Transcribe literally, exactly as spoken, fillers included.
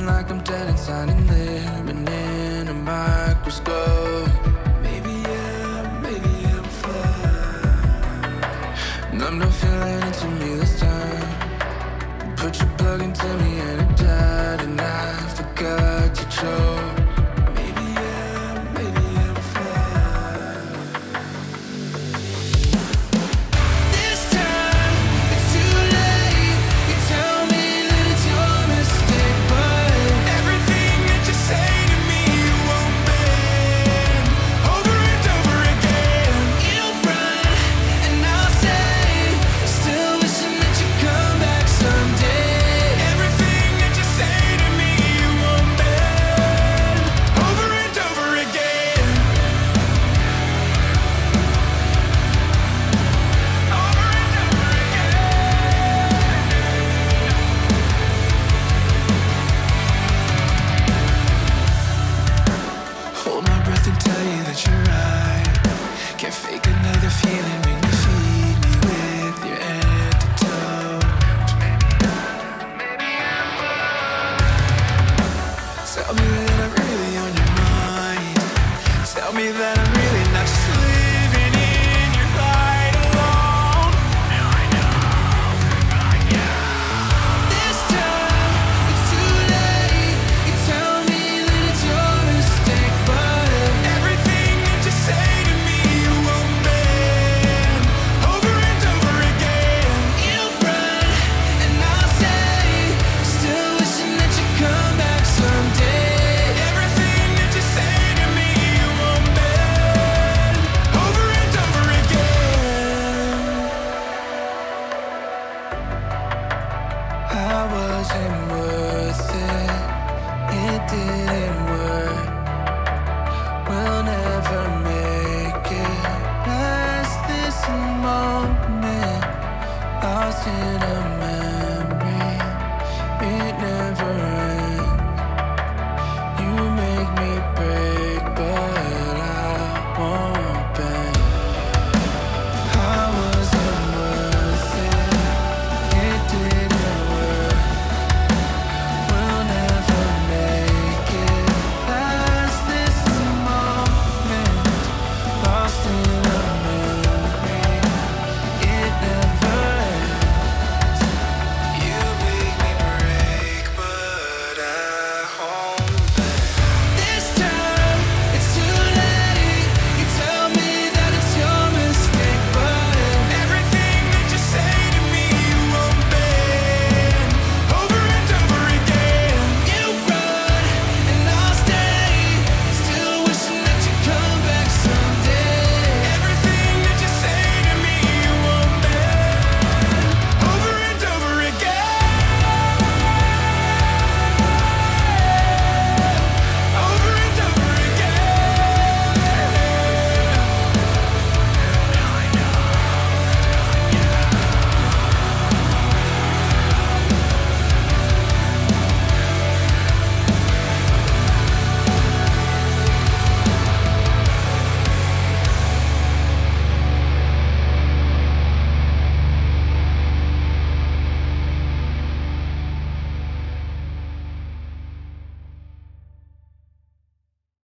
feeling like I'm dead inside and living in a microscope. Maybe yeah, maybe I'm fine. And I'm not feeling into me this time. Put your plug into me and it died, and I forgot to choke. Maybe yeah, maybe I'm fine. This time it's too late. You tell me that it's your mistake, but everything that you say to me you won't bend. Over and over again, you run and I'll stay, still wishing that you come back someday. Everything that you say to me you won't bend. Over and over again. Over and over again. Hold my breath and tell you that you're right. Can't fake another feeling when you feed me with your antidote. Tell me that I'm really on your mind. Tell me that